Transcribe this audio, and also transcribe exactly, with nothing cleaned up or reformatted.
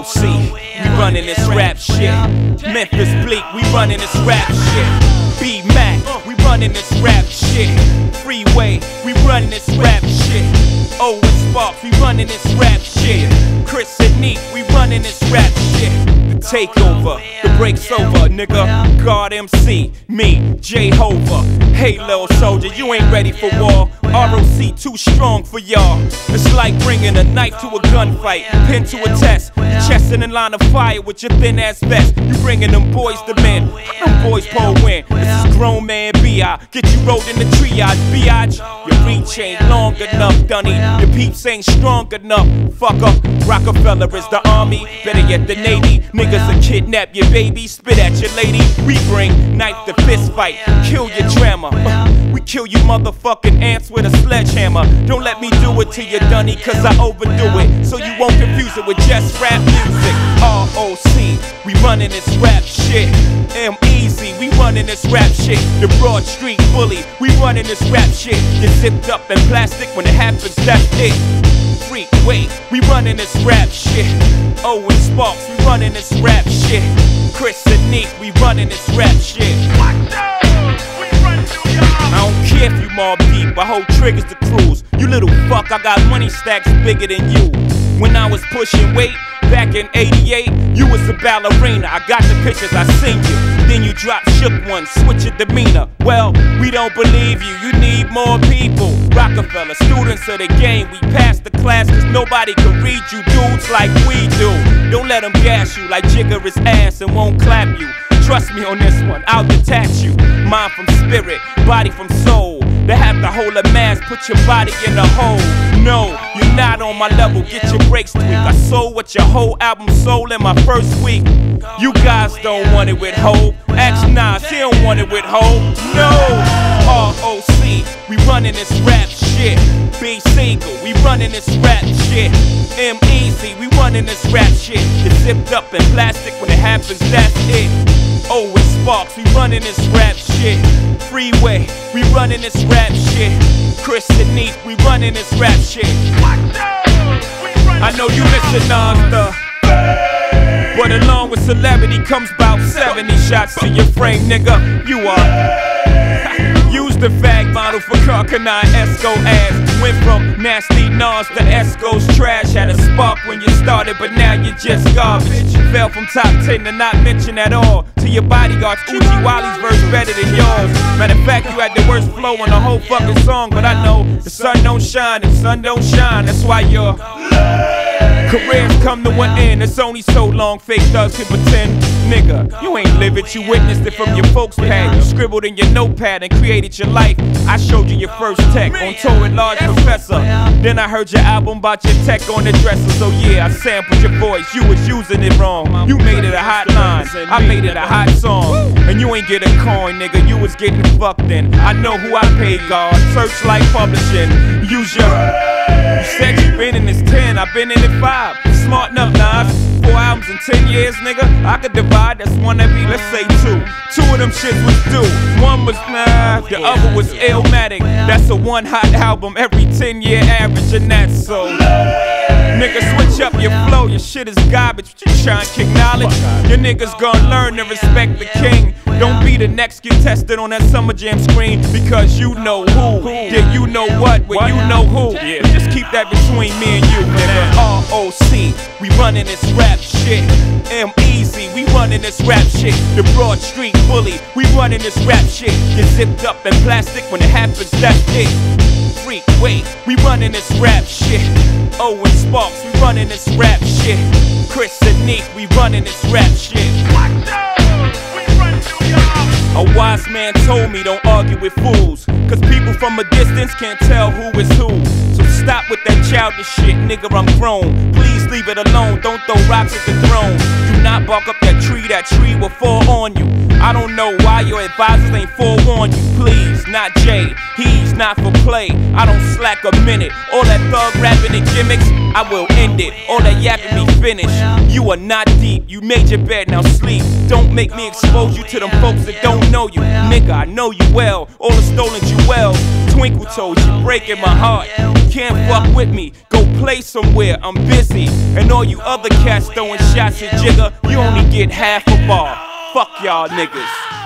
C, we running this rap shit. Memphis Bleak, we running this rap shit. B-Mac, we running this rap shit. Freeway, we running this rap shit. Owen Sparks, we running this rap shit. Chris and Neek, we running this rap shit. The takeover, the break's over, nigga. God M C, me, Jehovah. Hey, little soldier, you ain't ready for war. R O C too strong for y'all. It's like bringing a knife to a gunfight, pin to a test, your chest in a line of fire with your thin ass vest. You bringing them boys to men, them boys pull win. This is grown man B I, get you rolled in the triage, biatch. Your reach ain't long enough, Dunny. Your peeps ain't strong enough, fucker. Rockefeller is the army, better yet the Navy. Niggas will kidnap your baby, spit at your lady. We bring knife to fist fight, kill your drama. Uh, we kill you motherfucking ants with a sledgehammer. Don't let me do it to you, Dunny, cause I overdo it. So you won't confuse it with just rap music. R O C, we running this rap shit. M-Easy, we running this rap shit. The Broad Street Bully, we running this rap shit. Get zipped up in plastic when it happens, that's it. Freeway, we running this rap shit. Owen Sparks, we running this rap shit. Chris and Neek, we running this rap shit. I don't care if you mob deep, I hold triggers to cruise. You little fuck, I got money stacks bigger than you. When I was pushing weight, back in eighty-eight, you was a ballerina. I got the pictures, I seen you. Then you dropped shook one, switch your demeanor. Well, we don't believe you, you need more people. Rockefeller, students of the game, we passed the class cause nobody can read you dudes like we do. Don't let them gas you like Jigger is ass and won't clap you. Trust me on this one, I'll detach you. Mind from spirit, body from soul. They have to hold a mask, put your body in a hole. No, you're not on my level, get your breaks tweaked. I sold what your whole album sold in my first week. You guys don't want it with Ho. Ask Nas, he don't want it with Ho. No, R O C, we running this rap shit. B Single, we running this rap shit. M-Easy, we running this rap shit. It's zipped up in plastic when it happens, that's it. Owen Sparks, we running this rap shit. Freeway, we running this rap shit. Chris and Neek, we running this rap shit. I know you listen, Nas, the but along with celebrity comes about seventy shots to your frame, nigga. You are use the fag model for Carcanine Esco ass. Went from nasty Nas to Esco's trash. Had a spark when you started, but now you're just garbage. Fell from top ten to not mention at all. To your bodyguards, Uchi Wally's verse better than yours. Matter of fact, you had the worst flow on the whole fucking song. But I know the sun don't shine if sun don't shine. That's why your careers come to an end. It's only so long fake thugs can pretend. Nigga, you ain't live it, you witnessed it from your folks' pad. You scribbled in your notepad and created your life. I showed you your first tech on tour with Large Professor. Then I heard your album about your tech on the dresser. So yeah, I sampled your voice, you was using it wrong. You made it a hot line, I made it a hot song. And you ain't get a coin, nigga, you was getting fucked in. I know who I paid, God, Searchlight Publishing. Use your, you said you been in this ten, I been in it five. Smart enough, Nas. Four albums in ten years, nigga. I could divide, that's one every, let's say two. Two of them shits was due. One was nah, the other was Illmatic. That's a one hot album every ten year average, and that's so. Nigga, switch up your flow, your shit is garbage. But you trying to kick knowledge. Your niggas gonna learn to respect the king. Don't be the next get tested on that Summer Jam screen because you know who. Yeah, you know what, well you know who. Yeah. Just keep that between me and you, nigga. R O C, we running this rap shit. M-Easy, we running this rap shit. The Broad Street Bully, we running this rap shit. Get zipped up in plastic when it happens, that's it. Freeway, we running this rap shit. Owen Sparks, we running this rap shit. Chris and Neek, we running this rap shit. A wise man told me don't argue with fools, cause people from a distance can't tell who is who. So stop with that childish shit, nigga, I'm grown. Please leave it alone, don't throw rocks at the throne. Do not bark up that tree, that tree will fall on you. I don't know why your advisors ain't forewarned you. Please, not Jay, he's not for play. I don't slack a minute. All that thug rapping and gimmicks, I will end it. All that yapping me finished. You are not deep, you made your bed, now sleep. Don't make me expose you to them folks that don't know you. Nigga, I know you well, all the stolen jewels. Twinkle toes, you breaking my heart. Can't can't fuck with me, go play somewhere, I'm busy. And all you other cats throwing shots at Jigga, you only get half a bar. Fuck y'all niggas.